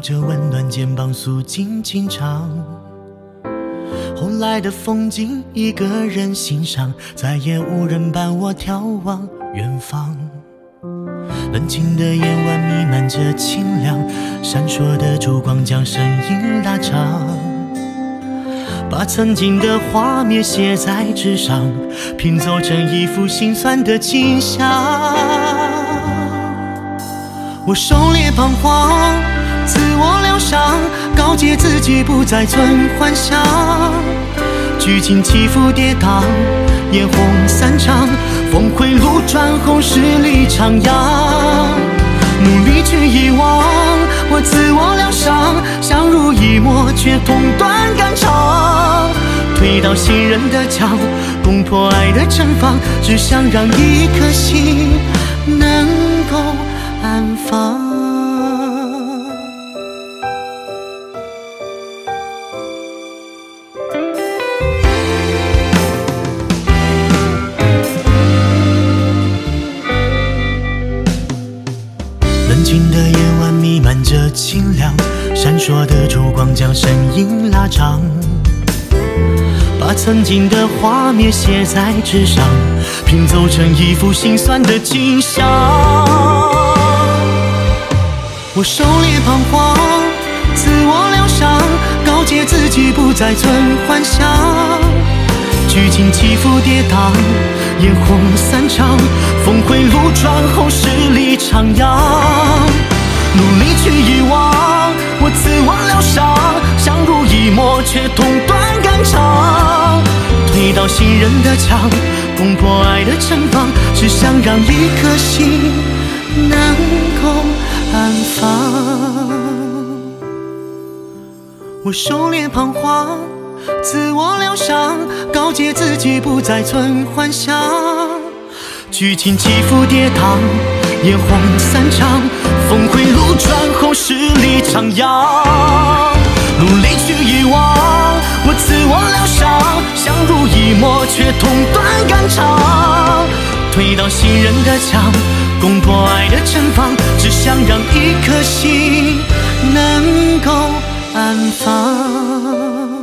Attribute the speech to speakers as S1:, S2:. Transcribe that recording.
S1: 着温暖肩膀诉尽情唱。后来的风景一个人欣赏，再也无人伴我眺望远方。冷清的夜晚弥漫着清凉，闪烁的烛光将声音拉长，把曾经的画面写在纸上，拼凑成一幅心酸的景象。我狩猎彷徨，自我疗伤，告诫自己不再存幻想。剧情起伏跌宕，烟火散场，峰回路转后十里徜徉。努力去遗忘，我自我疗伤，相濡以沫却痛断肝肠。推倒信任的墙，攻破爱的城防，只想让一颗心能够安放。冷清的夜晚弥漫着清凉，闪烁的烛光将身影拉长，把曾经的画面写在纸上，拼凑成一幅心酸的景象。我狩猎彷徨，自我疗伤，告诫自己不再存幻想。剧情起伏跌宕，烟火散场，峰回路转后十里徜徉。努力去遗忘，我自我疗伤，相濡以沫却痛断肝肠。推倒信任的墙，攻破爱的城防，只想让一颗心能够安放。我狩猎彷徨，自我疗伤，告诫自己不再存幻想。剧情起伏跌宕，烟火散场，峰回路转后十里徜徉。努力去遗忘，我自我疗伤，相濡以沫却痛断肝肠。推倒信任的墙，攻破爱的城防，只想让一颗心能够安放。